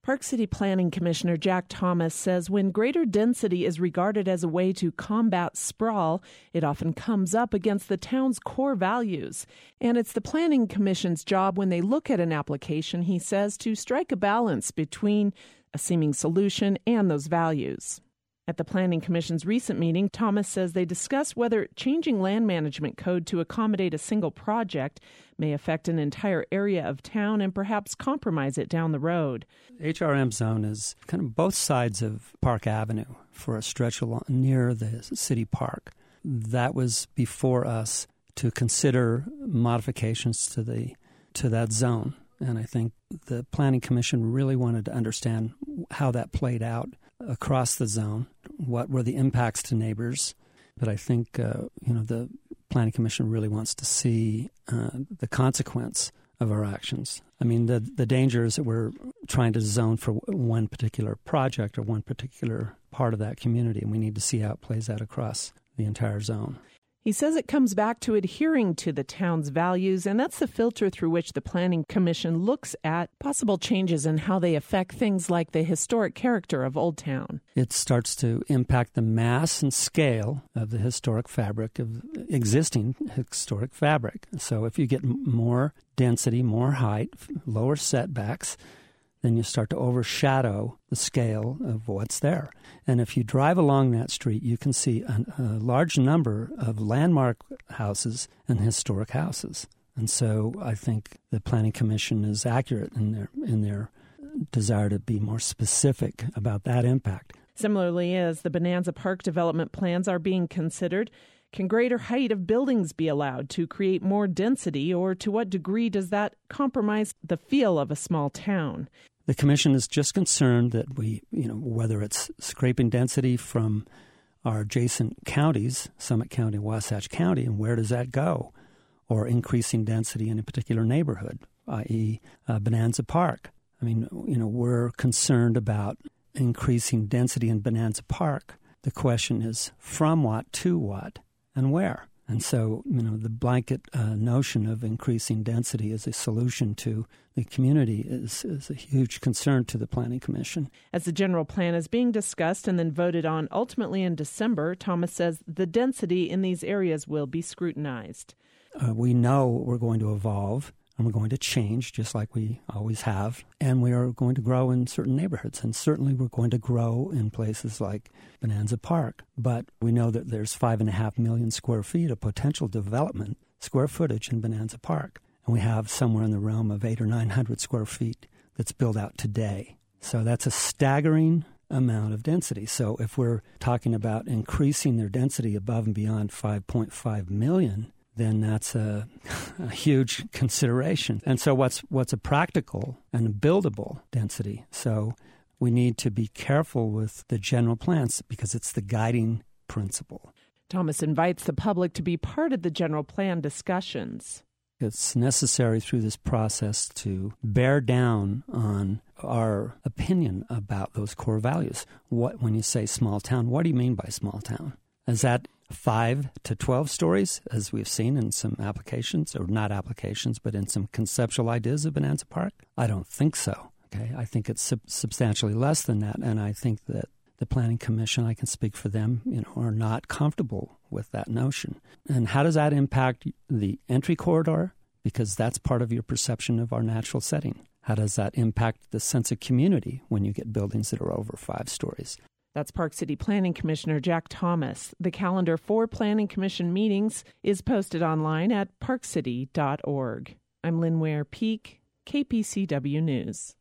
Park City Planning Commissioner Jack Thomas says when greater density is regarded as a way to combat sprawl, it often comes up against the town's core values. And it's the Planning Commission's job when they look at an application, he says, to strike a balance between a seeming solution and those values. At the Planning Commission's recent meeting, Thomas says they discussed whether changing land management code to accommodate a single project may affect an entire area of town and perhaps compromise it down the road. HRM zone is kind of both sides of Park Avenue for a stretch along near the city park. That was before us to consider modifications to that zone. And I think the Planning Commission really wanted to understand how that played out across the zone, what were the impacts to neighbors. But I think, the Planning Commission really wants to see the consequence of our actions. I mean, the danger is that we're trying to zone for one particular project or one particular part of that community, and we need to see how it plays out across the entire zone. He says it comes back to adhering to the town's values, and that's the filter through which the Planning Commission looks at possible changes in how they affect things like the historic character of Old Town. It starts to impact the mass and scale of the historic fabric, of existing historic fabric. So if you get more density, more height, lower setbacks, then you start to overshadow the scale of what's there. And if you drive along that street, you can see a large number of landmark houses and historic houses. And so I think the Planning Commission is accurate in their desire to be more specific about that impact. Similarly, as the Bonanza Park development plans are being considered, can greater height of buildings be allowed to create more density, or to what degree does that compromise the feel of a small town? The Commission is just concerned that whether it's scraping density from our adjacent counties, Summit County and Wasatch County, and where does that go? Or increasing density in a particular neighborhood, i.e. Bonanza Park. I mean, we're concerned about increasing density in Bonanza Park. The question is from what to what and where? And so, the blanket notion of increasing density as a solution to the community is a huge concern to the Planning Commission. As the general plan is being discussed and then voted on ultimately in December, Thomas says the density in these areas will be scrutinized. We know we're going to evolve and we're going to change just like we always have, and we are going to grow in certain neighborhoods, and certainly we're going to grow in places like Bonanza Park. But we know that there's 5.5 million square feet of potential development square footage in Bonanza Park, and we have somewhere in the realm of 800 or 900 square feet that's built out today. So that's a staggering amount of density. So if we're talking about increasing their density above and beyond 5.5 million, then that's a huge consideration. And so what's a practical and a buildable density? So we need to be careful with the general plans because it's the guiding principle. Thomas invites the public to be part of the general plan discussions. It's necessary through this process to bear down on our opinion about those core values. When you say small town, what do you mean by small town? Is that 5 to 12 stories, as we've seen in some applications, or not applications, but in some conceptual ideas of Bonanza Park? I don't think so. Okay, I think it's substantially less than that, and I think that the Planning Commission, I can speak for them, are not comfortable with that notion. And how does that impact the entry corridor? Because that's part of your perception of our natural setting. How does that impact the sense of community when you get buildings that are over 5 stories? That's Park City Planning Commissioner Jack Thomas. The calendar for Planning Commission meetings is posted online at parkcity.org. I'm Lynn Ware Peak, KPCW News.